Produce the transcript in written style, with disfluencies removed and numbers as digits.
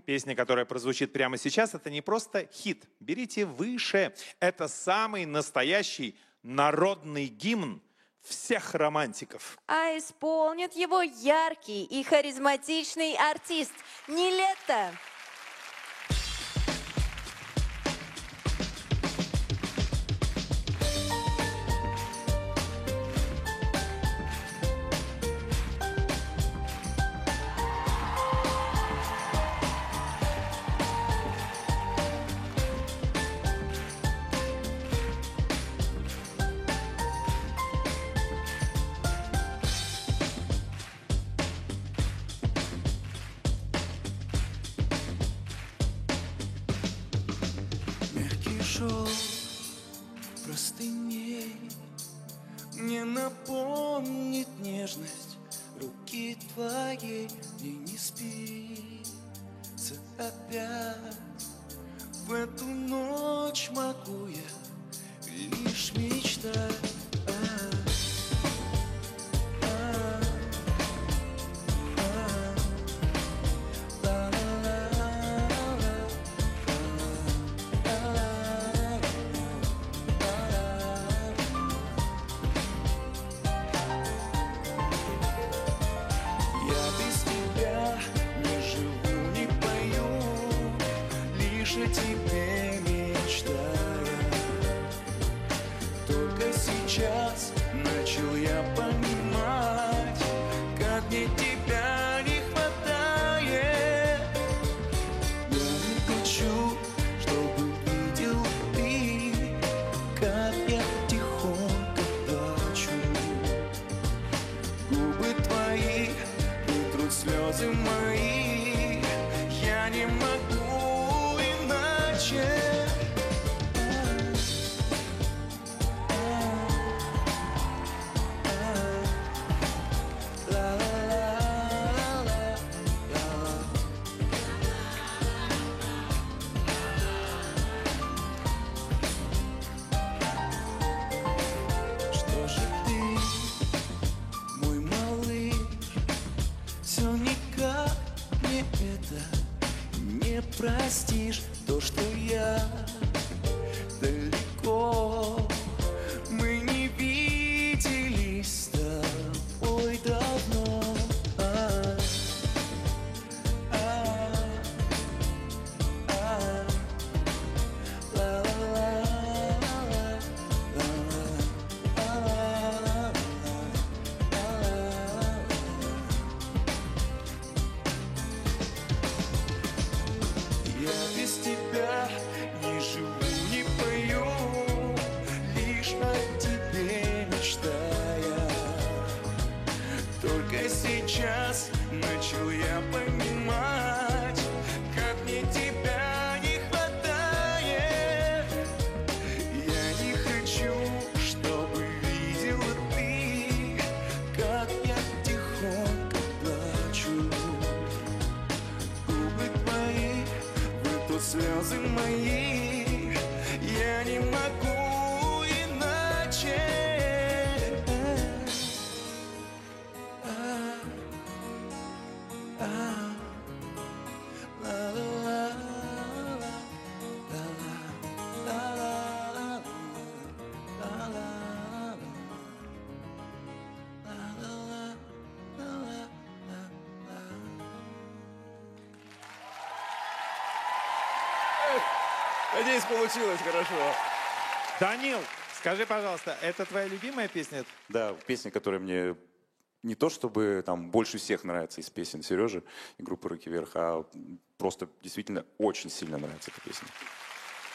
Песня, которая прозвучит прямо сейчас, это не просто хит. Берите выше. Это самый настоящий народный гимн всех романтиков. А исполнит его яркий и харизматичный артист Нилетто. Шел простыней, мне напомнит нежность руки твоей, и не спится опять. В эту ночь могу я лишь мечтать. О тебе мечтая, только сейчас начал я понимать, как мне тебя не хватает. Я не хочу, чтобы видел ты, как я тихонько плачу. Губы твои вытрут слезы мои, я не могу. Что же ты, мой малыш, все никак мне это не простишь? То, что я далеко, мы не виделись с тобой давно. Я без тебя не живу, не пою, лишь о тебе мечтая. Только сейчас начал я понимать, как мне тебя не хватает. Я не хочу, чтобы видела ты, как я тихонько плачу. Губы твои вытрут слезы мои, я не могу иначе. Надеюсь, получилось хорошо. Данил, скажи, пожалуйста, это твоя любимая песня? Да, песня, которая мне не то чтобы там больше всех нравится из песен Сережи и группы «Руки вверх», а просто действительно очень сильно нравится эта песня.